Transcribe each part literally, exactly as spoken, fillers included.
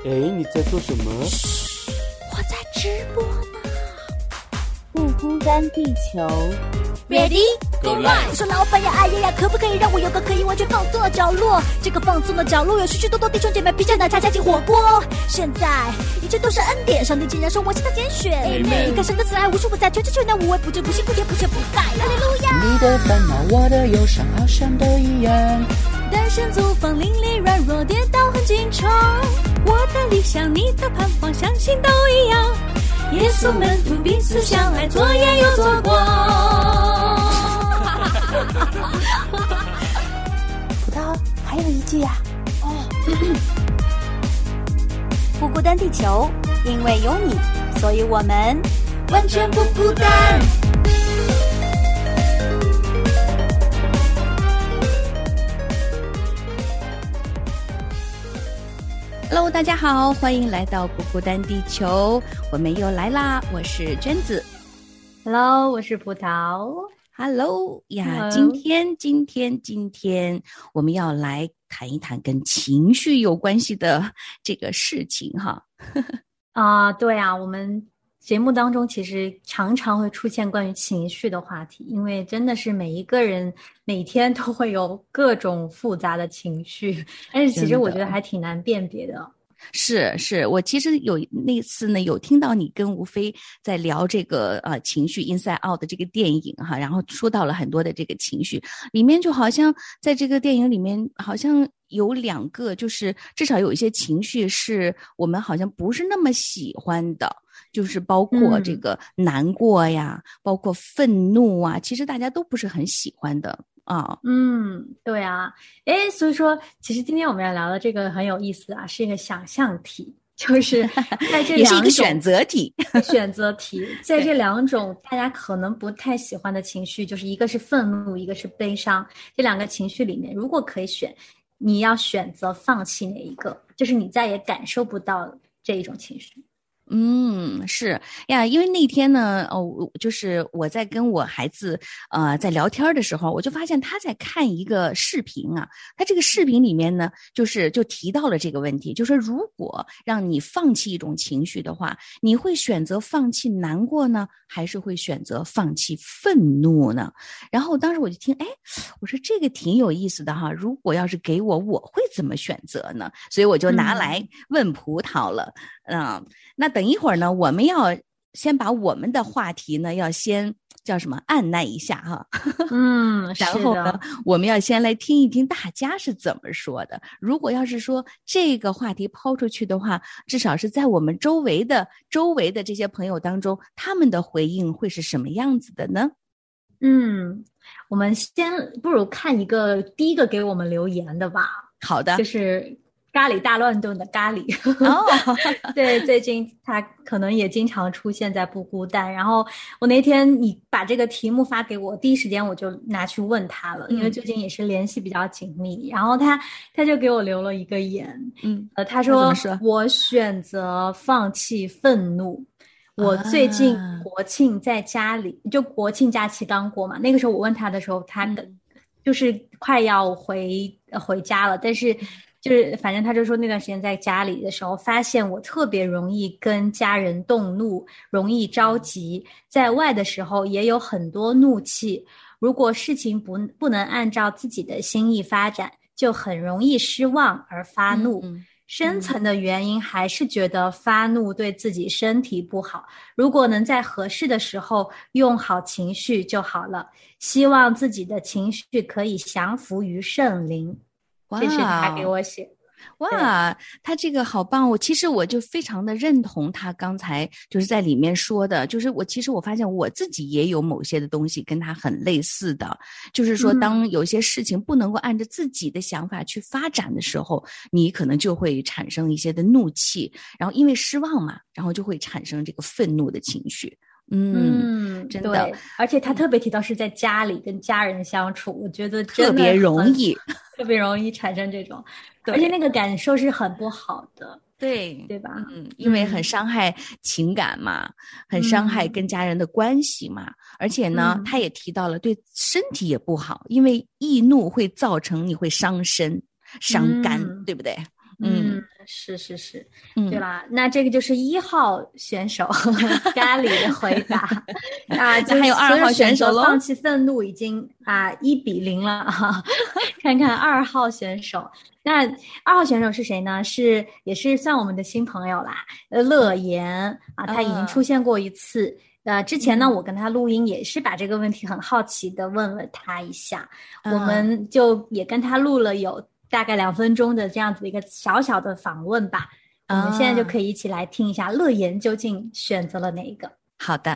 哎，你在做什么？ 嘘，我在直播呢。 不孤单地球 Ready Go live。 我说老板呀，哎呀呀，可不可以让我有个可以完全放松的角落？这个放松的角落有许许多多弟兄姐妹披着奶茶加进火锅。现在一切都是恩典，上帝竟然说我是他拣选。 Amen。 你看神的慈爱无处不在，全知全能无微不至，不辛不甜不缺不败。哈利路亚。 你的烦恼，我的忧伤，好像都一样。 单身租房，邻里软弱，跌倒很经常。我的理想，你的盼望，相信都一样。耶稣门徒彼此相爱，左眼又左光。 葡萄还有一句呀、啊，哦， 不孤单地球，因为有你，所以我们完全不孤单。 Hello， 大家好，欢迎来到不孤单地球，我们又来啦，我是娟子。 Hello， 我是葡萄。 Hello 呀， Hello。 今天今天今天我们要来谈一谈跟情绪有关系的这个事情哈。 啊、uh, 对啊，我们节目当中其实常常会出现关于情绪的话题，因为真的是每一个人每天都会有各种复杂的情绪，但是其实我觉得还挺难辨别的。 是是，我其实有那次呢，有听到你跟吴飞在聊这个呃情绪 Inside Out 的这个电影哈，然后说到了很多的这个情绪，里面就好像在这个电影里面好像有两个，就是至少有一些情绪是我们好像不是那么喜欢的，就是包括这个难过呀，嗯、包括愤怒啊，其实大家都不是很喜欢的。啊， 嗯，对啊，诶，所以说，其实今天我们要聊的这个很有意思啊，是一个想象题，就是在这两种也是一个选择题， 选择题，在这两种大家可能不太喜欢的情绪，就是一个是愤怒，一个是悲伤，这两个情绪里面，如果可以选，你要选择放弃哪一个？就是你再也感受不到这一种情绪。 嗯，是呀，因为那天呢，哦，就是我在跟我孩子呃在聊天的时候，我就发现他在看一个视频啊，他这个视频里面呢，就是就提到了这个问题，就是说如果让你放弃一种情绪的话，你会选择放弃难过呢，还是会选择放弃愤怒呢？然后当时我就听，哎，我说这个挺有意思的哈，如果要是给我，我会怎么选择呢？所以我就拿来问葡萄了，嗯。嗯，那等一会儿呢，我们要先把我们的话题呢，要先叫什么按捺一下哈。 嗯， 然后呢，我们要先来听一听大家是怎么说的。如果要是说这个话题抛出去的话，至少是在我们周围的周围的这些朋友当中，他们的回应会是什么样子的呢？ 嗯，我们先不如看一个第一个给我们留言的吧。 好的， 就是咖喱大乱炖的咖喱哦， 对，最近他可能也经常出现在不孤单。然后我那天你把这个题目发给我，第一时间我就拿去问他了，嗯、因为最近也是联系比较紧密。然后他他就给我留了一个言， 嗯， 呃，他说, 他说我选择放弃愤怒。我最近国庆在家里，啊、就国庆假期刚过嘛，那个时候我问他的时候，他就是快要回、呃、回家了，但是。就是反正他就说那段时间在家里的时候，发现我特别容易跟家人动怒，容易着急，在外的时候也有很多怒气，如果事情不不能按照自己的心意发展，就很容易失望而发怒。嗯嗯，深层的原因还是觉得发怒对自己身体不好，如果能在合适的时候用好情绪就好了，希望自己的情绪可以降服于圣灵。这是他给我写。 哇，他这个好棒！我其实我就非常的认同他刚才就是在里面说的，就是我其实我发现我自己也有某些的东西跟他很类似的，就是说当有些事情不能够按照自己的想法去发展的时候，你可能就会产生一些的怒气，然后因为失望嘛，然后就会产生这个愤怒的情绪。嗯，真的， 对，而且他特别提到是在家里跟家人相处，我觉得真的特别容易， 特别容易产生这种，而且那个感受是很不好的， 对对吧？ 嗯，因为很伤害情感嘛，嗯、很伤害跟家人的关系嘛，嗯、而且呢，他也提到了对身体也不好，因为易怒会造成你会伤身、伤肝，嗯、对不对？ 嗯， 嗯是是是， 嗯对吧？那这个就是一号选手咖喱的回答啊， 那还有二号选手咯， 放弃愤怒已经啊一比零了啊。看看二号选手，那二号选手是谁呢？是也是算我们的新朋友啦，呃，乐言啊，他已经出现过一次。呃，之前呢， 嗯、 我跟他录音也是把这个问题很好奇的问了他一下， 嗯、 我们就也跟他录了有大概两分钟的这样子一个小小的访问吧。我们现在就可以一起来听一下乐言究竟选择了哪一个。 好的。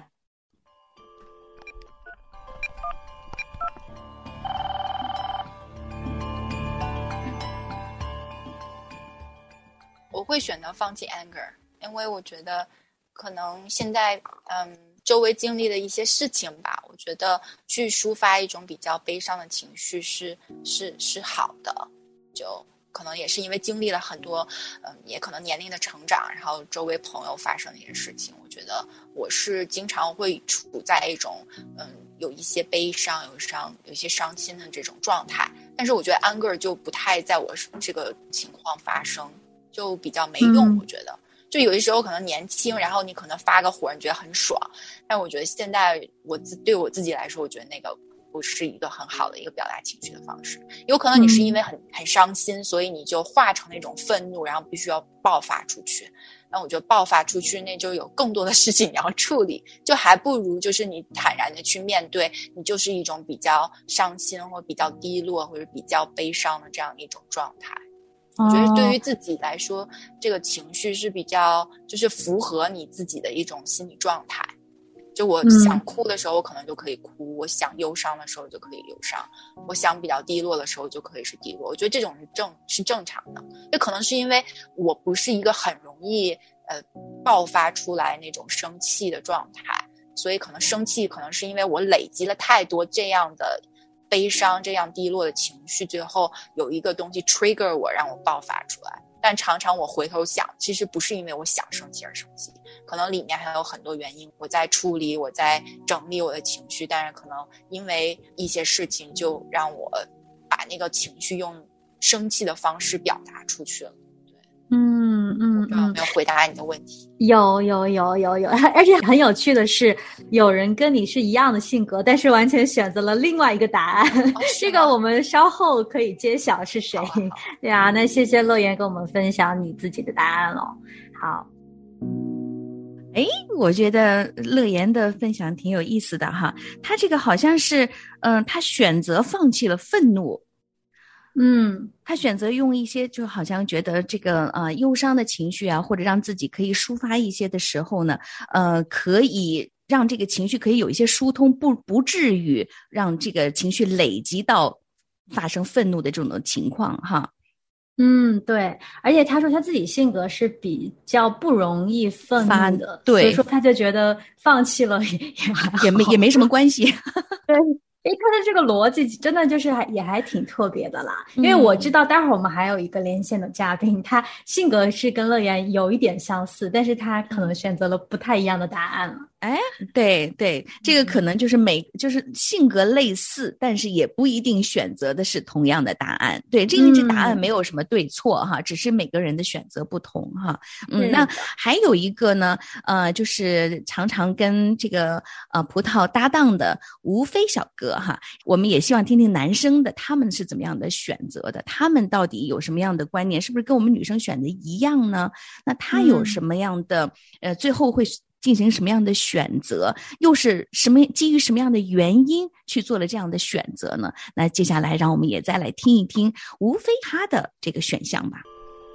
我会选择放弃 anger， 因为我觉得可能现在嗯周围经历的一些事情吧，我觉得去抒发一种比较悲伤的情绪是是是好的，就可能也是因为经历了很多嗯也可能年龄的成长，然后周围朋友发生的一些事情，我觉得我是经常会处在一种嗯有一些悲伤有伤有一些伤心的这种状态，但是我觉得 anger 就不太在我这个情况发生，就比较没用、嗯、我觉得就有的时候可能年轻，然后你可能发个火你觉得很爽，但我觉得现在我自对我自己来说，我觉得那个不是一个很好的一个表达情绪的方式。有可能你是因为很很伤心，所以你就化成那种愤怒，然后必须要爆发出去，那我觉得爆发出去那就有更多的事情你要处理，就还不如就是你坦然的去面对你就是一种比较伤心或比较低落或者比较悲伤的这样一种状态。我觉得对于自己来说、哦、这个情绪是比较就是符合你自己的一种心理状态，就我想哭的时候我可能就可以哭、嗯、我想忧伤的时候就可以忧伤，我想比较低落的时候就可以是低落，我觉得这种是正是正常的。也可能是因为我不是一个很容易呃爆发出来那种生气的状态，所以可能生气可能是因为我累积了太多这样的悲伤这样低落的情绪，最后有一个东西 trigger 我让我爆发出来。但常常我回头想，其实不是因为我想生气而生气，可能里面还有很多原因，我在处理我在整理我的情绪，但是可能因为一些事情就让我把那个情绪用生气的方式表达出去了。 嗯嗯嗯， 有没有回答你的问题？ 有有有有有，而且很有趣的是，有人跟你是一样的性格，但是完全选择了另外一个答案。哦、这个我们稍后可以揭晓是谁。对啊，那谢谢乐言跟我们分享你自己的答案咯。好。 哎，我觉得乐言的分享挺有意思的哈。他这个好像是，嗯、呃，他选择放弃了愤怒。嗯，他选择用一些就好像觉得这个呃忧伤的情绪啊，或者让自己可以抒发一些的时候呢，呃，可以让这个情绪可以有一些疏通，不不至于让这个情绪累积到发生愤怒的这种情况哈。 嗯，对，而且他说他自己性格是比较不容易愤怒的， 对， 所以说他就觉得放弃了也也没也没什么关系。 对。诶，他的这个逻辑真的就是还也还挺特别的啦，因为我知道待会儿我们还有一个连线的嘉宾，他性格是跟乐言有一点相似，但是他可能选择了不太一样的答案了。 哎，对对，这个可能就是每就是性格类似，但是也不一定选择的是同样的答案。对，这个这答案没有什么对错哈，只是每个人的选择不同哈。嗯，那还有一个呢，呃，就是常常跟这个呃葡萄搭档的吴飞小哥哈，我们也希望听听男生的他们是怎么样的选择的，他们到底有什么样的观念，是不是跟我们女生选的一样呢？那他有什么样的、嗯、呃，最后会进行什么样的选择，又是什么基于什么样的原因去做了这样的选择呢？那接下来让我们也再来听一听吴飞他的这个选项吧。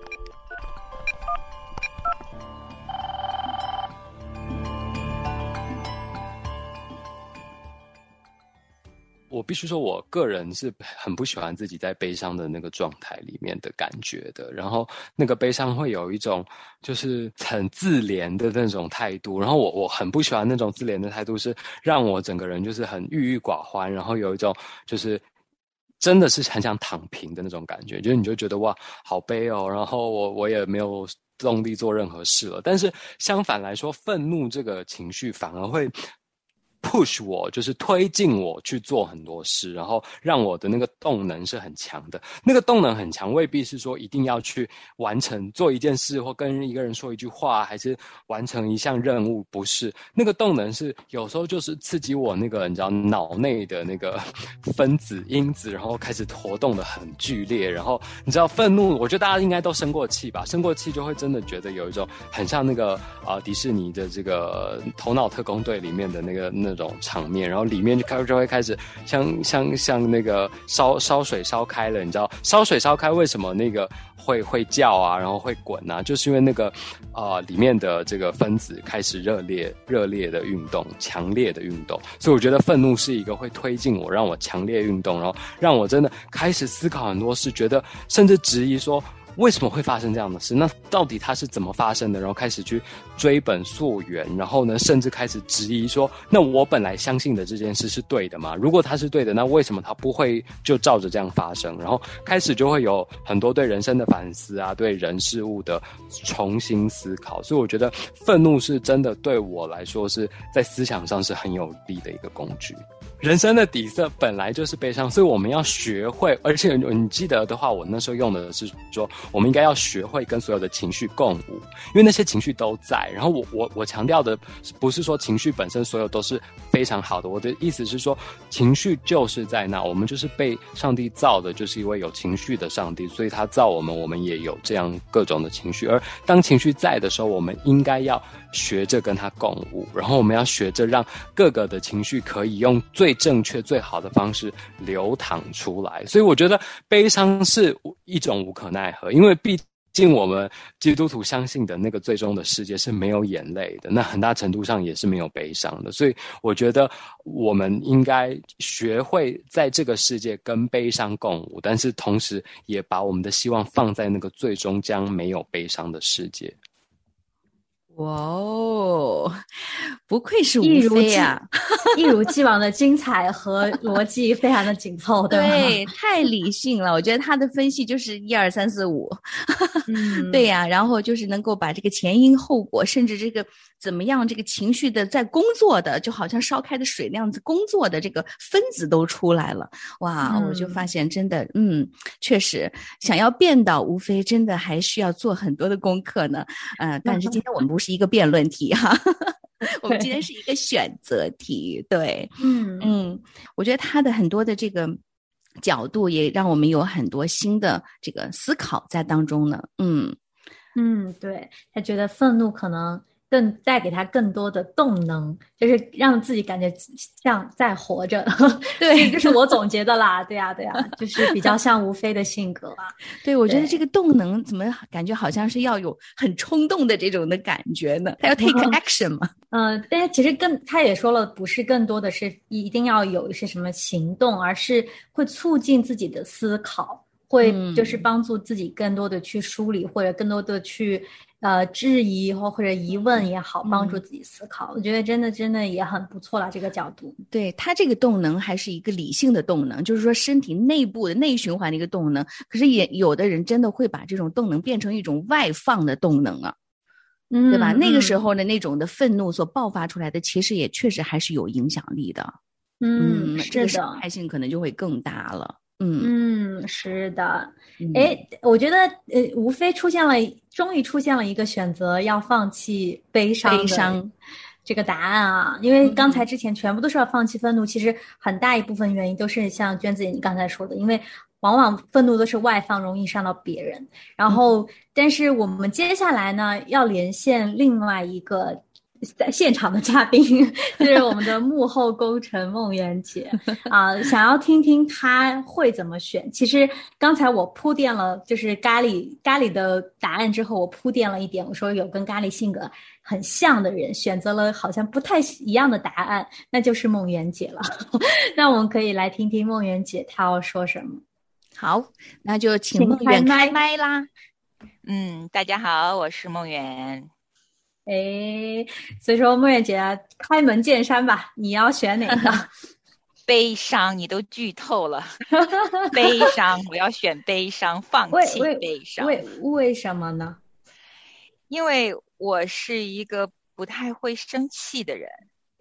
我必须说我个人是很不喜欢自己在悲伤的那个状态里面的感觉的，然后那个悲伤会有一种就是很自怜的那种态度，然后我我很不喜欢那种自怜的态度，是让我整个人就是很郁郁寡欢，然后有一种就是真的是很想躺平的那种感觉，就是你就觉得哇好悲哦，然后我我也没有动力做任何事了。但是相反来说，愤怒这个情绪反而会 push 我，就是推进我去做很多事，然后让我的那个动能是很强的。那个动能很强，未必是说一定要去完成做一件事，或跟一个人说一句话，还是完成一项任务，不是。那个动能是有时候就是刺激我那个你知道脑内的那个分子因子，然后开始活动的很剧烈。然后你知道愤怒，我觉得大家应该都生过气吧，生过气就会真的觉得有一种很像那个啊、呃、迪士尼的这个头脑特工队里面的那个那种场面，然后里面就开就会开始像像像那个烧烧水烧开了，你知道烧水烧开为什么那个会会叫啊，然后会滚啊，就是因为那个啊、呃、里面的这个分子开始热烈热烈的运动，强烈的运动。所以我觉得愤怒是一个会推进我，让我强烈运动，然后让我真的开始思考很多事，觉得甚至质疑说为什么会发生这样的事？那到底它是怎么发生的？然后开始去追本溯源，然后呢，甚至开始质疑说，那我本来相信的这件事是对的吗？如果它是对的，那为什么它不会就照着这样发生？然后开始就会有很多对人生的反思啊，对人事物的重新思考。所以我觉得愤怒是真的对我来说是在思想上是很有利的一个工具。人生的底色本来就是悲伤，所以我们要学会，而且你记得的话，我那时候用的是说，我们应该要学会跟所有的情绪共舞，因为那些情绪都在。然后我我我强调的不是说情绪本身所有都是非常好的，我的意思是说，情绪就是在那，我们就是被上帝造的，就是一位有情绪的上帝，所以他造我们，我们也有这样各种的情绪。而当情绪在的时候，我们应该要学着跟他共舞，然后我们要学着让各个的情绪可以用最正确最好的方式流淌出来。所以我觉得悲伤是一种无可奈何，因为毕竟我们基督徒相信的那个最终的世界是没有眼泪的，那很大程度上也是没有悲伤的。所以我觉得我们应该学会在这个世界跟悲伤共舞，但是同时也把我们的希望放在那个最终将没有悲伤的世界。 哇哦，不愧是吴飞啊， 一如既往的精彩和逻辑非常的紧凑，对吧？ 对，太理性了。我觉得他的分析就是一二三四五，嗯，对呀、啊，然后就是能够把这个前因后果，甚至这个怎么样，这个情绪的在工作的，就好像烧开的水那样子工作的这个分子都出来了。哇，嗯、我就发现真的，嗯，确实想要辩倒吴飞，真的还需要做很多的功课呢。呃，但是今天我们不是一个辩论题哈。我们今天是一个选择题，对，嗯嗯，我觉得他的很多的这个角度也让我们有很多新的这个思考在当中呢，嗯嗯，对，他觉得愤怒可能更带给他更多的动能，就是让自己感觉像在活着。对，这是我总结的啦。对呀、啊，对呀、啊，就是比较像吴飞的性格吧。 对，我觉得这个动能怎么感觉好像是要有很冲动的这种的感觉呢？他要 take action 嘛。 嗯、呃，但是其实更他也说了，不是更多的是一定要有一些什么行动，而是会促进自己的思考，会就是帮助自己更多的去梳理，或者更多的去。呃，质疑或或者疑问也好，帮助自己思考，嗯、我觉得真的真的也很不错了。这个角度， 对他这个动能还是一个理性的动能，就是说身体内部的内循环的一个动能。可是也有的人真的会把这种动能变成一种外放的动能啊，嗯、对吧？那个时候的那种的愤怒所爆发出来的，其实也确实还是有影响力的。 嗯， 嗯是的， 这个伤害性可能就会更大了。嗯嗯，是的。哎、嗯，我觉得呃，吴飞出现了，终于出现了一个选择要放弃悲伤的悲伤这个答案啊，因为刚才之前全部都是要放弃愤怒，嗯、其实很大一部分原因都是像娟子你刚才说的，因为往往愤怒都是外放，容易伤到别人。然后，嗯、但是我们接下来呢，要连线另外一个。在现场的嘉宾就是我们的幕后功臣梦圆姐啊，想要听听她会怎么选。其实刚才我铺垫了，就是咖喱咖喱的答案之后，我铺垫了一点，我说有跟咖喱性格很像的人选择了好像不太一样的答案，那就是梦圆姐了。那我们可以来听听梦圆姐她要说什么。 好，那就请梦圆开麦啦。 嗯，大家好，我是梦圆。 哎，所以说梦圆姐开门见山吧，你要选哪个？ 悲伤，你都剧透了。悲伤，我要选悲伤，放弃悲伤。 为 为, 为什么呢？ 因为我是一个不太会生气的人，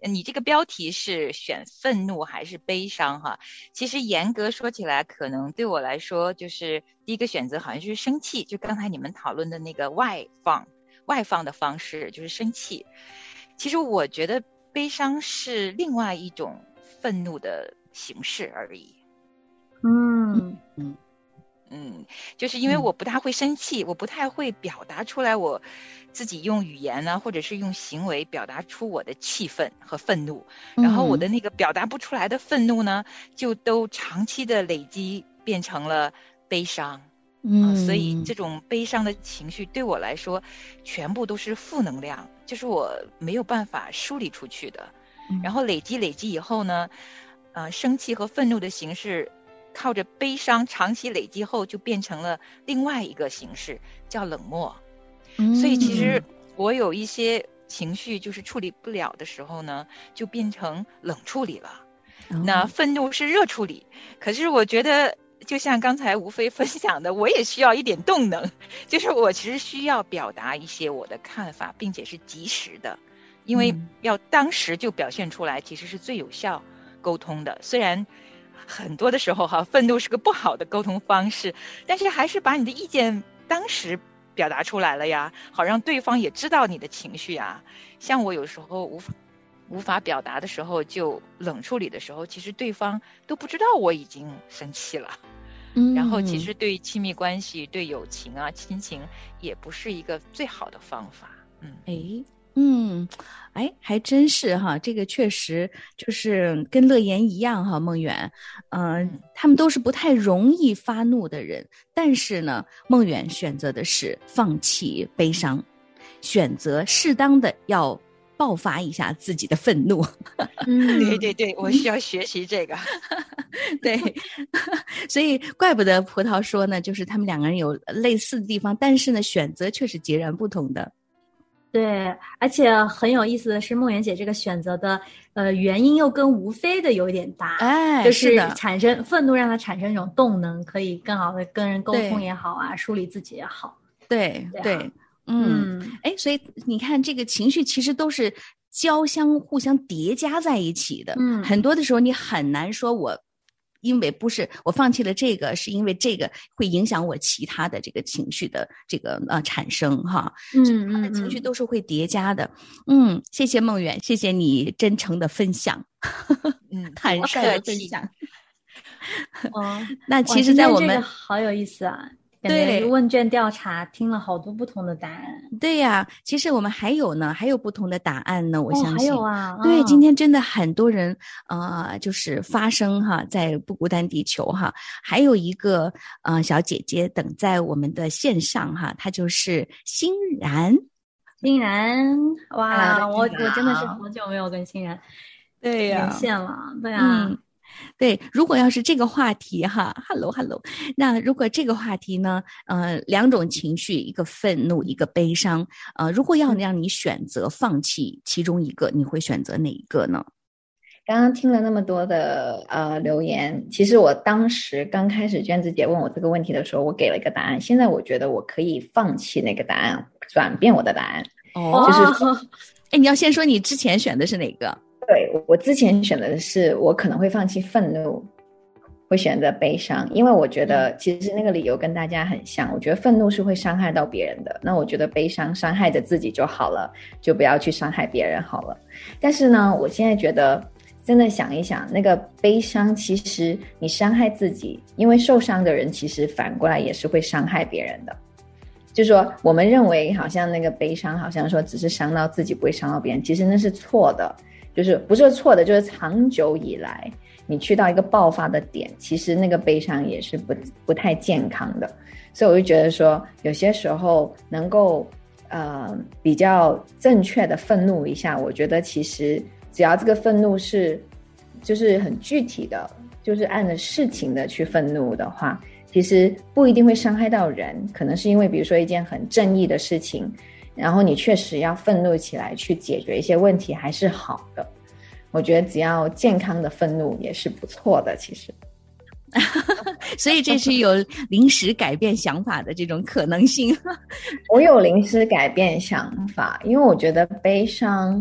你这个标题是选愤怒还是悲伤哈？其实严格说起来，可能对我来说，就是第一个选择好像就是生气，就刚才你们讨论的那个外放外放的方式，就是生气。其实我觉得悲伤是另外一种愤怒的形式而已。 嗯嗯嗯，就是因为我不太会生气，嗯、我不太会表达出来我自己用语言呢，或者是用行为表达出我的气愤和愤怒， 嗯、 然后我的那个表达不出来的愤怒呢，就都长期的累积变成了悲伤。 嗯、 呃，所以这种悲伤的情绪对我来说，全部都是负能量，就是我没有办法梳理出去的。 嗯、 然后累积累积以后呢，呃，生气和愤怒的形式。靠着悲伤长期累积后就变成了另外一个形式，叫冷漠。 嗯、 所以其实我有一些情绪就是处理不了的时候呢，就变成冷处理了。 嗯、 那愤怒是热处理，可是我觉得就像刚才吴飞分享的，我也需要一点动能，就是我其实需要表达一些我的看法，并且是及时的，因为要当时就表现出来，其实是最有效沟通的。虽然很多的时候哈，愤怒是个不好的沟通方式，但是还是把你的意见当时表达出来了呀，好让对方也知道你的情绪啊。像我有时候无法无法表达的时候，就冷处理的时候，其实对方都不知道我已经生气了。 嗯， 然后其实对亲密关系、对友情啊、亲情也不是一个最好的方法。嗯， 哎。嗯，哎，还真是哈，这个确实就是跟乐言一样哈，梦远，嗯、呃，他们都是不太容易发怒的人，但是呢，梦远选择的是放弃悲伤，选择适当的要爆发一下自己的愤怒。 嗯，对对对，我需要学习这个。 对，所以怪不得葡萄说呢，就是他们两个人有类似的地方，但是呢，选择却是截然不同的。 对，而且很有意思的是，梦圆姐这个选择的呃原因又跟吴飞的有一点大， 哎， 就是产生愤怒，让他产生一种动能，可以更好的跟人沟通也好啊，梳理自己也好。 对对， 对对嗯，哎、嗯，所以你看，这个情绪其实都是交相互相叠加在一起的。 嗯， 很多的时候你很难说我。因为不是我放弃了这个，是因为这个会影响我其他的这个情绪的这个呃产生哈， 嗯， 他的情绪都是会叠加的。嗯，谢谢梦远，谢谢你真诚的分享， 嗯， 坦率的分享。 哦， 那其实，在我们这个好有意思啊。对，问卷调查听了好多不同的答案。 对呀、啊，其实我们还有呢，还有不同的答案呢。我相信， 哦、还有啊。 对， 哦、 今天真的很多人啊、呃，就是发声哈，在不孤单地球哈。还有一个呃小姐姐等在我们的线上哈，她就是欣然。 欣然，哇，我我真的是好久没有跟欣然对呀、 连线了，对啊。 嗯对，如果要是这个话题哈 ，hello hello， 那如果这个话题呢，呃，两种情绪，一个愤怒，一个悲伤，呃，如果要让你选择放弃其中一个，你会选择哪一个呢？ 刚刚听了那么多的呃留言，其实我当时刚开始娟子姐问我这个问题的时候，我给了一个答案。现在我觉得我可以放弃那个答案，转变我的答案。 哦，就是，哎，你要先说你之前选的是哪个？ 对，我之前选择的是我可能会放弃愤怒，会选择悲伤，因为我觉得其实那个理由跟大家很像。我觉得愤怒是会伤害到别人的，那我觉得悲伤伤害着自己就好了，就不要去伤害别人好了。但是呢，我现在觉得真的想一想，那个悲伤其实你伤害自己，因为受伤的人其实反过来也是会伤害别人的。就是说我们认为好像那个悲伤好像说只是伤到自己不会伤到别人，其实那是错的。就是不是错的，就是长久以来你去到一个爆发的点，其实那个悲伤也是不不太健康的。所以我就觉得说有些时候能够呃比较正确的愤怒一下，我觉得其实只要这个愤怒是就是很具体的，就是按着事情的去愤怒的话，其实不一定会伤害到人，可能是因为比如说一件很正义的事情，然后你确实要愤怒起来去解决一些问题还是好的。我觉得只要健康的愤怒也是不错的其实。 所以这是有临时改变想法的这种可能性。 我有临时改变想法，因为我觉得悲伤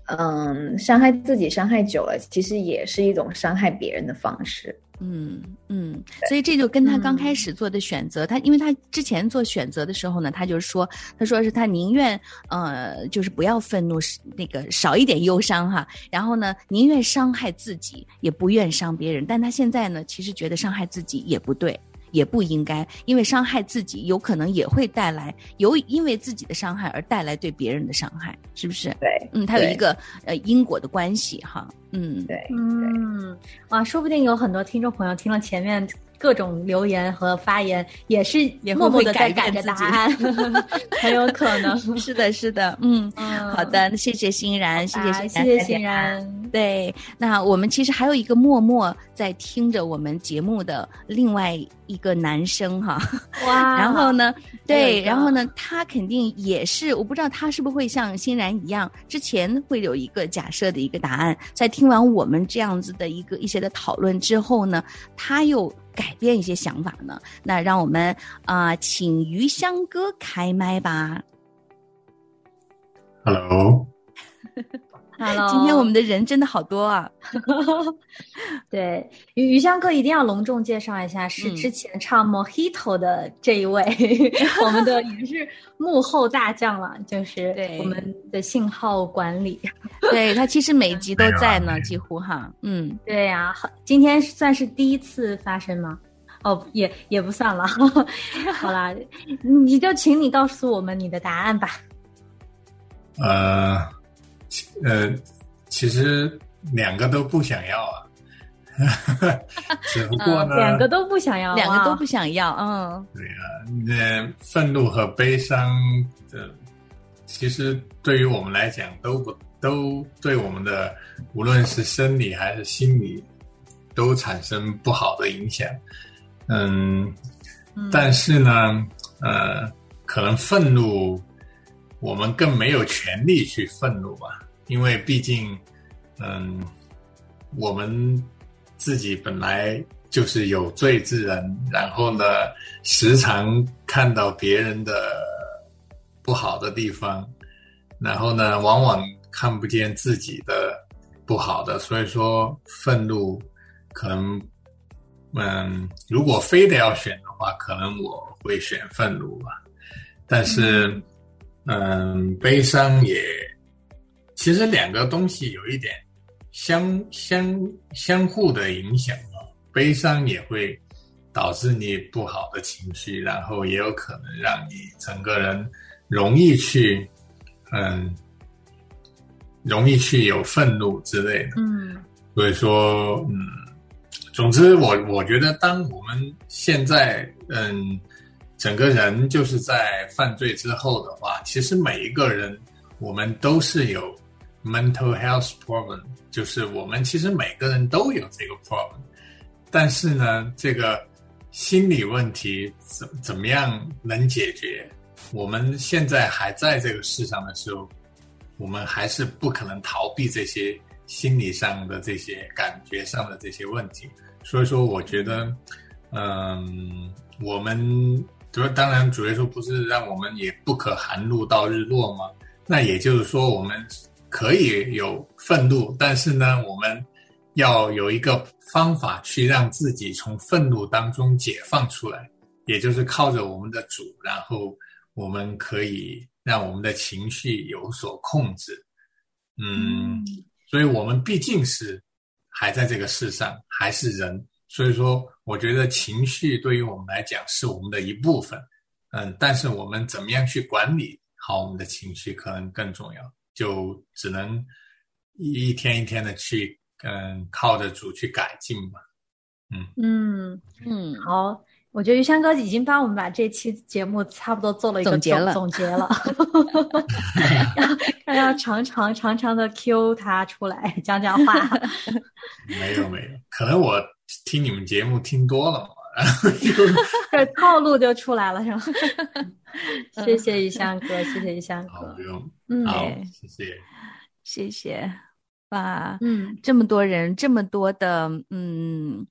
嗯，伤害自己伤害久了，其实也是一种伤害别人的方式。 嗯嗯，所以这就跟他刚开始做的选择，嗯、他因为他之前做选择的时候呢，他就说，他说是他宁愿呃，就是不要愤怒，那个少一点忧伤哈，然后呢，宁愿伤害自己，也不愿伤别人。但他现在呢，其实觉得伤害自己也不对。也不应该，因为伤害自己有可能也会带来由因为自己的伤害而带来对别人的伤害，是不是？ 对， 嗯，它有一个呃因果的关系哈，嗯， 对， 嗯，哇，说不定有很多听众朋友听了前面各种留言和发言，也是默默的在改着答案，很有可能。 是的，是的，嗯，嗯好的，谢谢欣然，谢谢欣然， 谢谢欣然。 对，那我们其实还有一个默默在听着我们节目的另外一个男生哈， 哇， 然后呢，对，然后呢，他肯定也是，我不知道他是不是会像欣然一样，之前会有一个假设的一个答案，在听完我们这样子的一个一些的讨论之后呢，他又改变一些想法呢。那让我们啊、呃，请余香哥开麦吧。 Hello。 Hello， 今天我们的人真的好多啊！ 对，余余香哥一定要隆重介绍一下，是之前唱 Mojito 的这一位，嗯、我们的也是幕后大将了，就是我们的信号管理。 对，他其实每集都在呢，几乎哈，嗯， 对呀、啊，今天算是第一次发生吗？哦，也也不算了。好啦，你就请你告诉我们你的答案吧。 呃。呃，其实两个都不想要啊，只不过呢， 嗯、两个都不想要， 两个都不想要，嗯， 对啊，那愤怒和悲伤的，其实对于我们来讲，都不都对我们的无论是生理还是心理，都产生不好的影响。嗯，嗯但是呢，呃，可能愤怒。我们更没有权利去愤怒吧，因为毕竟，嗯，我们自己本来就是有罪之人，然后呢，时常看到别人的不好的地方，然后呢，往往看不见自己的不好的，所以说愤怒可能，嗯，如果非得要选的话，可能我会选愤怒吧，但是。嗯嗯，悲伤也，其实两个东西有一点相相相互的影响哦。悲伤也会导致你不好的情绪，然后也有可能让你整个人容易去，嗯，容易去有愤怒之类的。 嗯， 所以说，嗯，总之我我觉得，当我们现在，嗯。整个人就是在犯罪之后的话，其实每一个人我们都是有 mental health problem， 就是我们其实每个人都有这个 problem， 但是呢，这个心理问题怎怎么样能解决？我们现在还在这个世上的时候，我们还是不可能逃避这些心理上的这些感觉上的这些问题。所以说，我觉得，嗯，我们。当然主耶稣不是让我们也不可含怒到日落吗？那也就是说我们可以有愤怒，但是呢我们要有一个方法去让自己从愤怒当中解放出来，也就是靠着我们的主，然后我们可以让我们的情绪有所控制。嗯，所以我们毕竟是还在这个世上，还是人，所以说我觉得情绪对于我们来讲是我们的一部分，嗯，但是我们怎么样去管理好我们的情绪可能更重要，就只能一天一天的去嗯靠着主去改进吧。嗯嗯嗯，好，我觉得余香哥已经帮我们把这期节目差不多做了一个总结了总结了要要长长长长的 Q 他出来讲讲话没有没有，可能我听你们节目听多了嘛，然后就这套路就出来了是吗谢谢余香哥，谢谢余香哥， 好，不用， 嗯， 好，谢谢谢谢。哇， 嗯， 这么多人，这么多的，嗯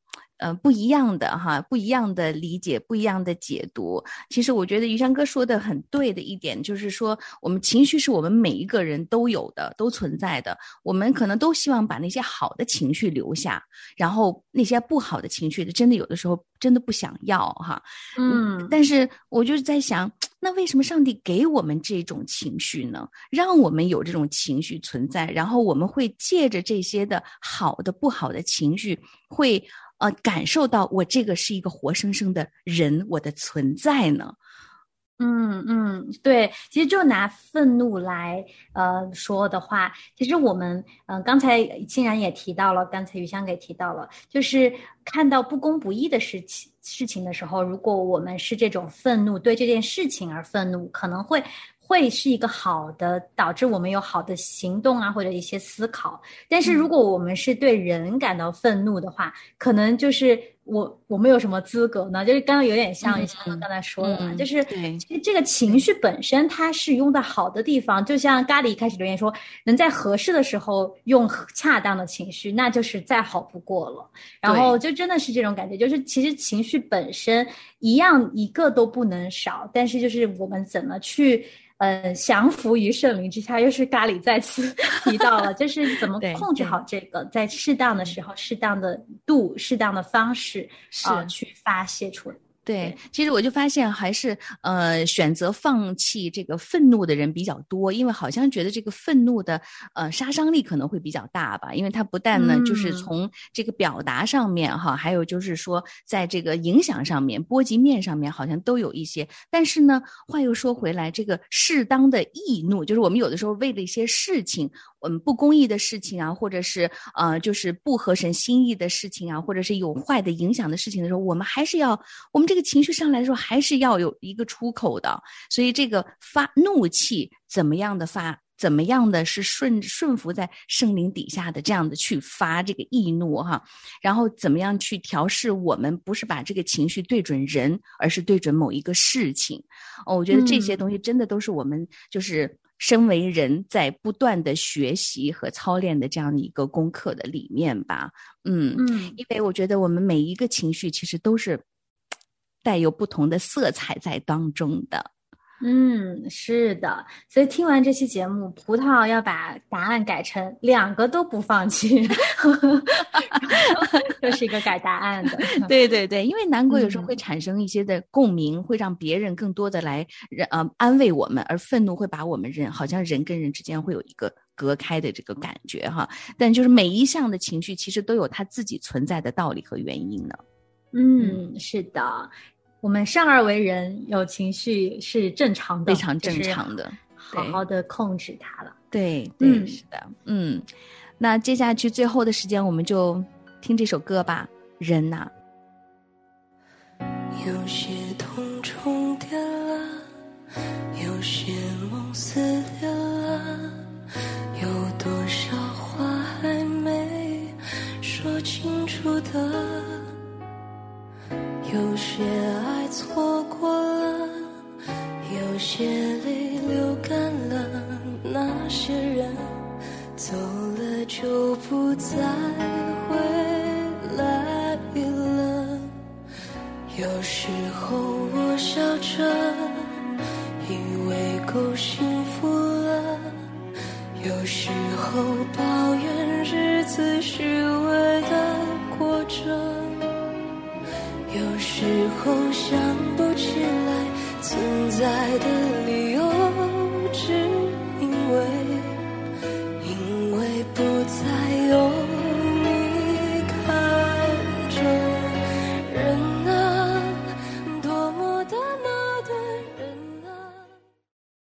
呃不一样的哈，不一样的理解，不一样的解读。其实我觉得于香哥说的很对的一点，就是说我们情绪是我们每一个人都有的，都存在的。我们可能都希望把那些好的情绪留下，然后那些不好的情绪真的有的时候真的不想要哈。嗯，但是我就是在想，那为什么上帝给我们这种情绪呢？让我们有这种情绪存在，然后我们会借着这些的好的不好的情绪，会呃感受到我这个是一个活生生的人，我的存在呢？ 嗯嗯，对，其实就拿愤怒来呃说的话，其实我们嗯、呃、刚才欣然也提到了，刚才于香给提到了，就是看到不公不义的事情事情的时候，如果我们是这种愤怒，对这件事情而愤怒，可能会会是一个好的，导致我们有好的行动啊，或者一些思考。但是如果我们是对人感到愤怒的话，嗯、可能就是我我们有什么资格呢？就是刚刚有点像于香刚才说的嘛，嗯、就是其实这个情绪本身它是用在好的地方，就像咖喱一开始留言说，能在合适的时候用恰当的情绪，那就是再好不过了。然后就真的是这种感觉，就是其实情绪本身一样一个都不能少，但是就是我们怎么去呃降服于圣灵之下，又是咖喱再次提到了，就是怎么控制好这个，在适当的时候、适当的度、适当的方式啊、呃、去发泄出来。 对，其实我就发现还是呃选择放弃这个愤怒的人比较多，因为好像觉得这个愤怒的呃杀伤力可能会比较大吧，因为它不但呢、嗯、就是从这个表达上面哈，还有就是说在这个影响上面、波及面上面好像都有一些。但是呢，话又说回来，这个适当的易怒，就是我们有的时候为了一些事情，嗯不公义的事情啊，或者是呃就是不合神心意的事情啊，或者是有坏的影响的事情的时候，我们还是要我们这个情绪上来的时候还是要有一个出口的。所以这个发怒气怎么样的发，怎么样的是顺顺服在圣灵底下的这样的去发这个易怒哈，然后怎么样去调试我们不是把这个情绪对准人，而是对准某一个事情。哦，我觉得这些东西真的都是我们就是身为人在不断的学习和操练的这样的一个功课的里面吧。嗯嗯，因为我觉得我们每一个情绪其实都是带有不同的色彩在当中的。 嗯，是的，所以听完这期节目，葡萄要把答案改成两个都不放弃，这是一个改答案的。 对对对，因为难过有时候会产生一些的共鸣，嗯、会让别人更多的来呃安慰我们，而愤怒会把我们人好像人跟人之间会有一个隔开的这个感觉哈。但就是每一项的情绪其实都有它自己存在的道理和原因呢。 嗯，是的。我们生而为人，有情绪是正常的， 非常正常的， 好好的控制它了。 对对、嗯，是的，嗯。那接下去最后的时间，我们就听这首歌吧，《人》呐。 有些痛重叠了，有些梦撕裂了，有多少话还没说清楚的。有些爱错过了，有些泪流干了，那些人走了就不再回来了。有时候我笑着，以为够幸福了，有时候抱怨日子虚伪的过着，有时候想不起来存在的理由，只因为